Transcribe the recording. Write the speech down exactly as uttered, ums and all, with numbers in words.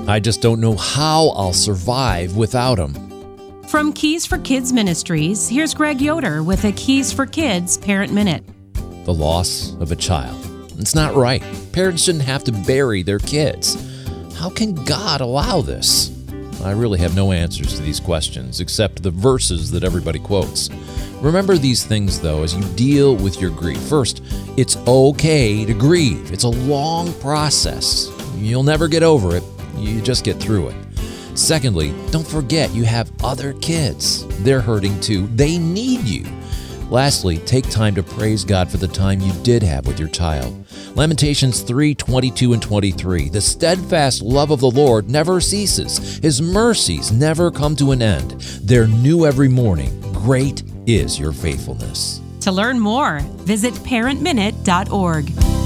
I just don't know how I'll survive without him. From Keys for Kids Ministries, here's Greg Yoder with a Keys for Kids Parent Minute. The loss of a child. It's not right. Parents shouldn't have to bury their kids. How can God allow this? I really have no answers to these questions except the verses that everybody quotes. Remember these things, though, as you deal with your grief. First, it's okay to grieve. It's a long process. You'll never get over it. You just get through it. Secondly, don't forget you have other kids. They're hurting too. They need you. Lastly, take time to praise God for the time you did have with your child. Lamentations three, twenty-two and twenty-three. The steadfast love of the Lord never ceases. His mercies never come to an end. They're new every morning. Great is your faithfulness. To learn more, visit parent minute dot org.